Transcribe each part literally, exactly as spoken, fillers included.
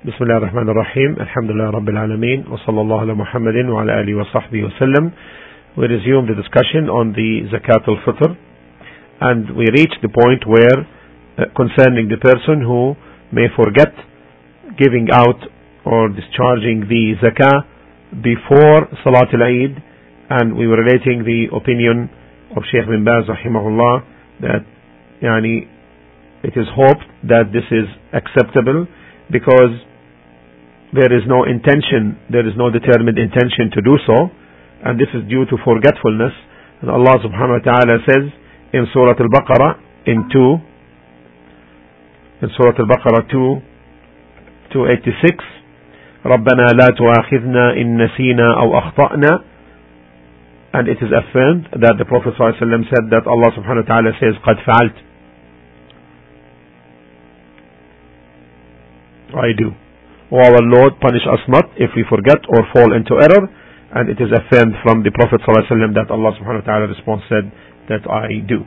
بسم الله الرحمن الرحيم الحمد لله رب العالمين وصلى الله على محمد وعلى آله وصحبه وسلم. We resume the discussion on the Zakat al-Fitr, and we reach the point where uh, concerning the person who may forget giving out or discharging the Zakah before Salat al-Eid, and we were relating the opinion of Sheikh bin Baz rahimahullah that yani, it is hoped that this is acceptable because there is no intention, there is no determined intention to do so, and this is due to forgetfulness. And Allah subhanahu wa ta'ala says in Surah Al-Baqarah in two, in Surah Al-Baqarah two, two eighty-six, رَبَّنَا لَا تُؤَاخِذْنَا إِن نَسِينَا أَوْ أَخْطَأْنَا, and it is affirmed that the Prophet sallallahu alaihi wasallam said that Allah subhanahu wa ta'ala says قَدْ فَعَلْتُ, I do. O our Lord, punish us not if we forget or fall into error. And it is affirmed from the Prophet ﷺ that Allah subhanahu wa ta'ala response said that I do.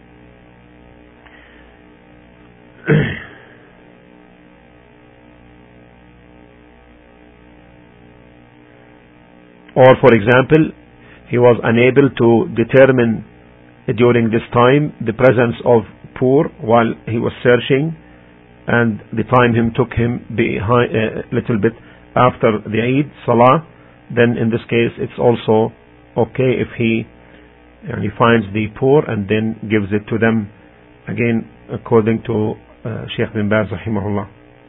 Or for example, he was unable to determine during this time the presence of poor while he was searching, and the time him took him behind a uh, little bit after the Eid Salah, then in this case it's also okay if he uh, he finds the poor and then gives it to them, again according to uh, Sheikh bin Baz rahimahullah.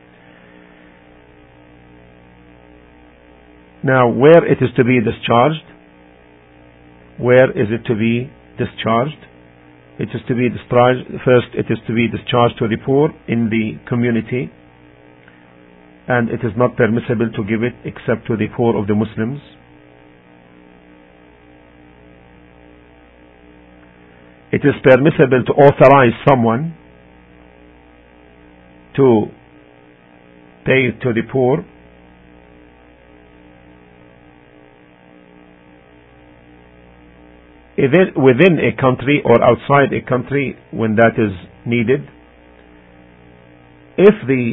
Now, where it is to be discharged, where is it to be discharged? It is to be discharged, first it is to be discharged to the poor in the community, and it is not permissible to give it except to the poor of the Muslims. It is permissible to authorize someone to pay it to the poor, either within a country or outside a country when that is needed. If the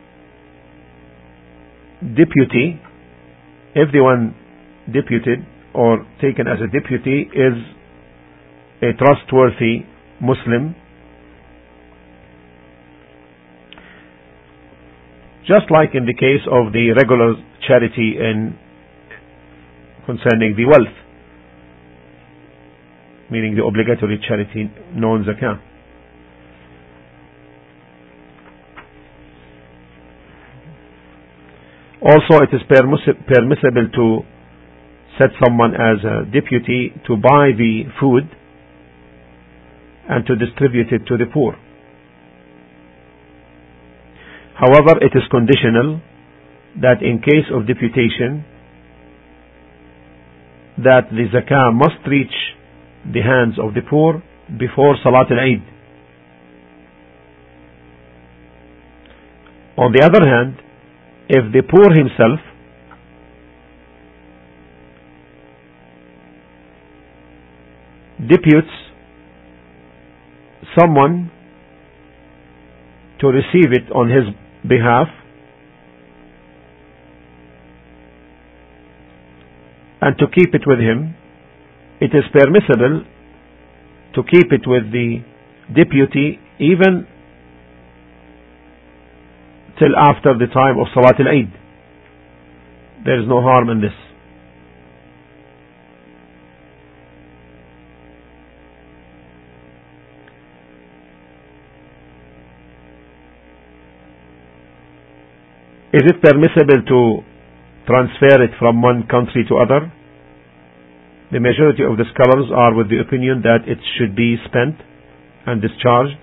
deputy, if the one deputed or taken as a deputy is a trustworthy Muslim, just like in the case of the regular charity in concerning the wealth, meaning the obligatory charity known zakah. Also, it is permiss- permissible to set someone as a deputy to buy the food and to distribute it to the poor. However, it is conditional that in case of deputation, that the zakah must reach the hands of the poor before Salat al-Eid. On the other hand, if the poor himself deputes someone to receive it on his behalf and to keep it with him, it is permissible to keep it with the deputy even till after the time of Salat al-Eid. There is no harm in this. Is it permissible to transfer it from one country to other? The majority of the scholars are with the opinion that it should be spent and discharged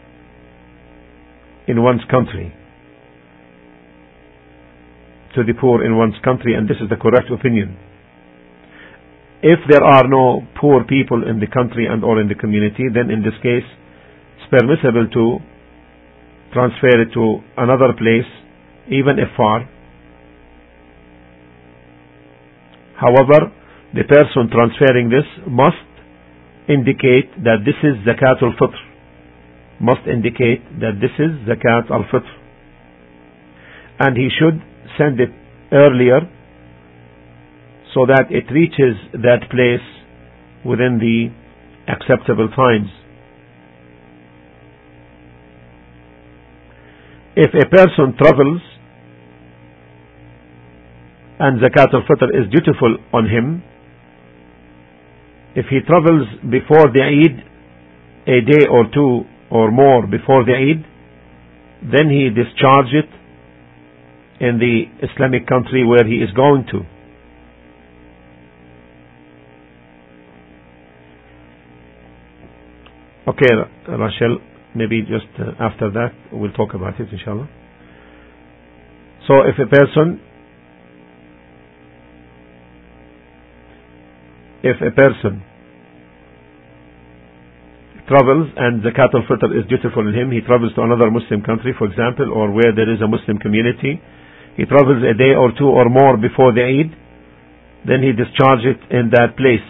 in one's country, to the poor in one's country, and this is the correct opinion. If there are no poor people in the country and or in the community, then in this case it's permissible to transfer it to another place, even if far. However, the person transferring this must indicate that this is Zakat al-Fitr, must indicate that this is Zakat al-Fitr. and he should send it earlier so that it reaches that place within the acceptable times. If a person travels and Zakat al-Fitr is dutiful on him, if he travels before the Eid, a day or two or more before the Eid, then he discharge it in the Islamic country where he is going to. Okay, Rachel, maybe just uh, after that we'll talk about it, inshallah. So if a person if a person travels and Zakat al-Fitr is dutiful on him, he travels to another Muslim country, for example, or where there is a Muslim community, he travels a day or two or more before the Eid, then he discharges it in that place.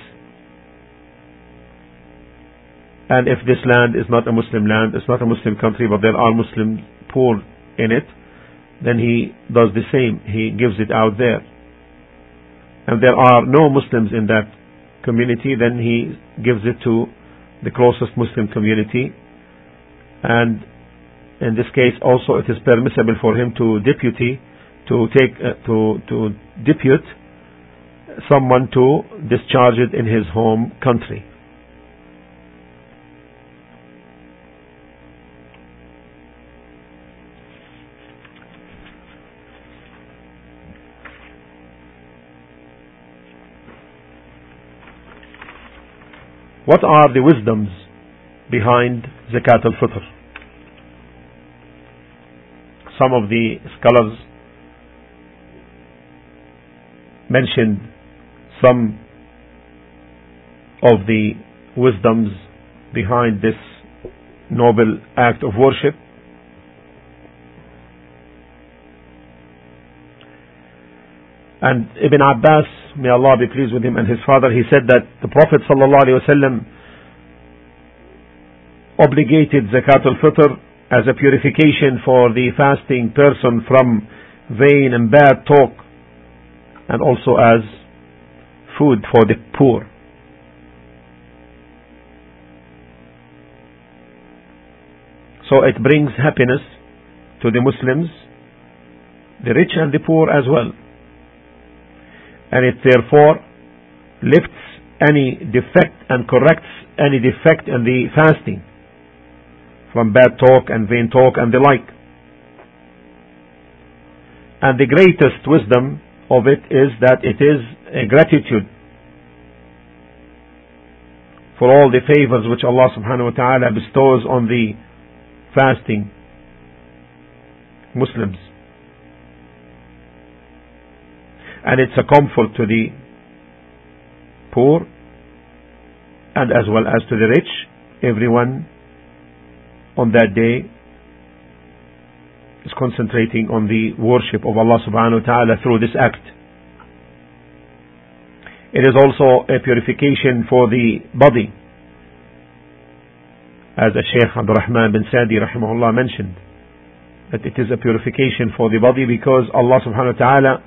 And if this land is not a Muslim land, it's not a Muslim country, but there are Muslims poor in it, then he does the same. He gives it out there. And there are no Muslims in that community, then he gives it to the closest Muslim community. And in this case also it is permissible for him to deputy, to take, uh, to, to depute someone to discharge it in his home country. What are the wisdoms behind Zakat al-Fitr? Some of the scholars mentioned some of the wisdoms behind this noble act of worship. And Ibn Abbas, may Allah be pleased with him and his father, he said that the Prophet ﷺ obligated Zakat al-Fitr as a purification for the fasting person from vain and bad talk, and also as food for the poor. So it brings happiness to the Muslims, the rich and the poor as well. And it therefore lifts any defect and corrects any defect in the fasting from bad talk and vain talk and the like. And the greatest wisdom of it is that it is a gratitude for all the favors which Allah subhanahu wa ta'ala bestows on the fasting Muslims. And it's a comfort to the poor and as well as to the rich. Everyone on that day is concentrating on the worship of Allah subhanahu wa ta'ala through this act. It is also a purification for the body, as the Shaykh Abdul Rahman bin Sadi rahimahullah mentioned, that it is a purification for the body because Allah subhanahu wa ta'ala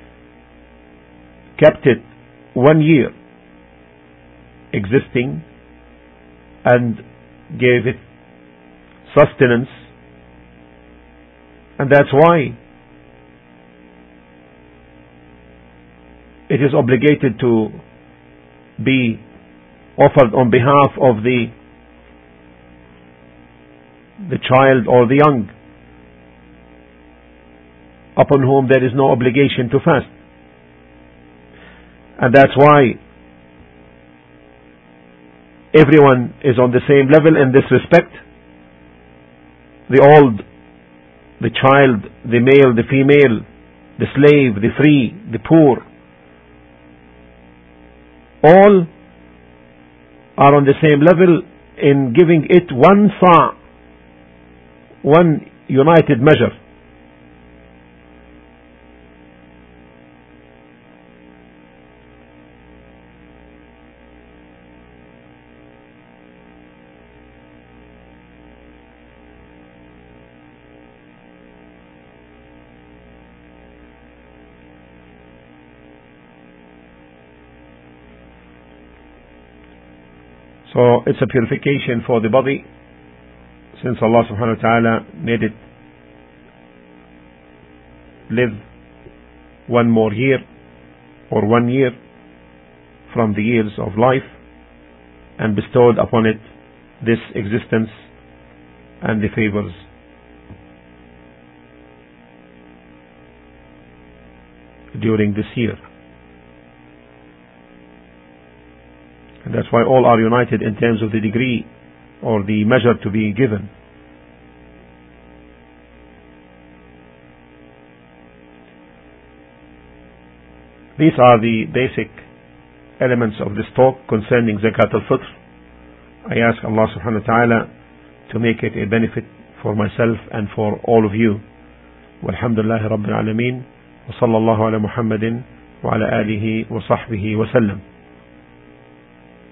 kept it one year existing and gave it sustenance, and that's why it is obligated to be offered on behalf of the the child or the young upon whom there is no obligation to fast. And that's why everyone is on the same level in this respect. The old, the child, the male, the female, the slave, the free, the poor, all are on the same level in giving it one sa', one united measure. So it's a purification for the body, since Allah subhanahu wa ta'ala made it live one more year or one year from the years of life, and bestowed upon it this existence and the favors. During this year. And that's why all are united in terms of the degree or the measure to be given. These are the basic elements of this talk concerning Zakat al-Fitr. I ask Allah subhanahu wa ta'ala to make it a benefit for myself and for all of you. Walhamdulillahi Rabbil Alameen. وصلى الله على محمد وعلى آله وصحبه وسلم.